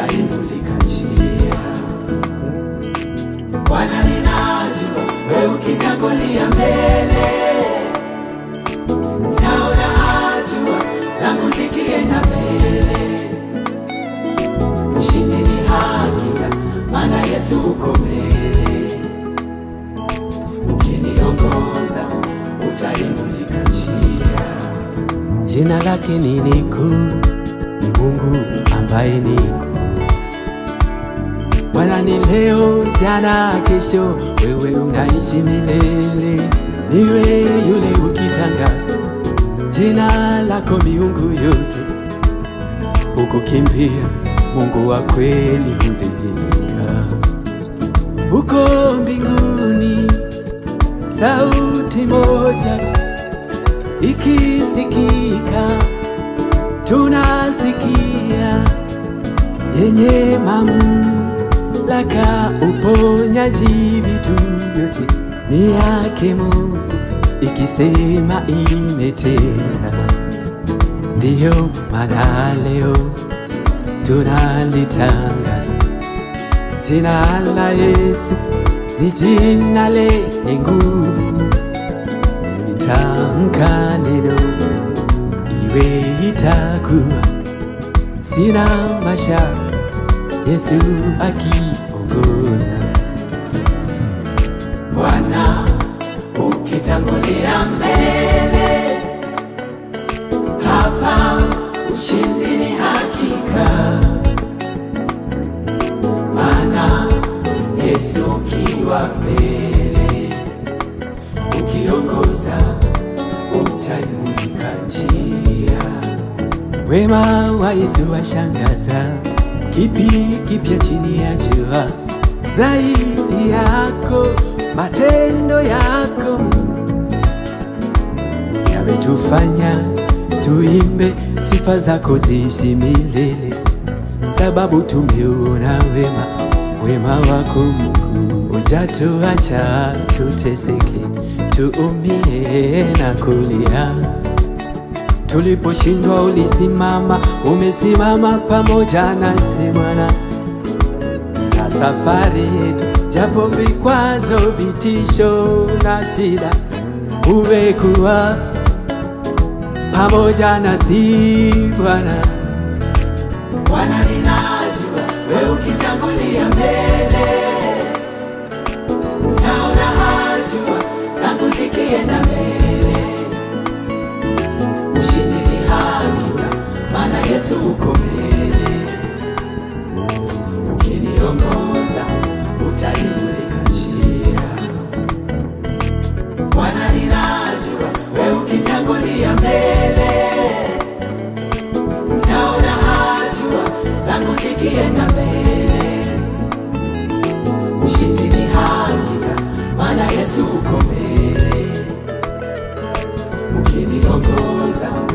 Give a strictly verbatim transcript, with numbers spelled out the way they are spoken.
utaimulika njia. Bwana ninajua wewe ukitangulia mbele, nitaona hatua zangu zikienda mbele. Ushindi ni hakika, maana Yesu uko mbele. Ukiniongoza utaimulika njia. Jina lake ni kuu, ni Mungu ambaye ni kuu. Bwana ni leo, jana, kesho, wewe unaishi milele. Niwe yule ukitangaza jina lako miungu yote, ukikimbia Mungu wa kweli hudhihirika. Uko mbinguni sauti moja ikisikika, tunasikia yenye mamlaka, uponyaji vitu vyote ni yake Mungu, ikisema imetenda. Ndiyo maana leo tunalitangaza jina la Yesu, ni jina lenye nguvu. Itamka neno iwe itakuwa, sina mashaka Yesu akiongoza. Bwana ukitangulia mbele, hapa ushindi ni hakika, maana Yesu ukiwa mbele, ukiongoza utaimulika njia. Wema wa Yesu washangaza, kipi kipya chini ya jua zaidi yako? Matendo yako yametufanya tuimbe sifa zako ziishi milele, sababu tumeona wema, wema wako Mungu. Hujatuacha tuteseke, tuumie na kulia. Tuliposhindwa ulisimama, umesimama pamoja nasi Bwana. Na safari yetu, japo vikwazo, vitisho na shida, umekuwa pamoja nasi Bwana. Bwana ninajua wewe ukitangulia mbele, nitaona hatua zangu zikienda mbele. Ushindi ni hakika, maana Yesu uko mbele. Ukiniongoza utaimulika njia. Bwana ninajua wewe ukitangulia mbele, nitaona hatua zangu zikienda mbele. Ushindi ni hakika, maana Yesu uko mbele. Ukiniongoza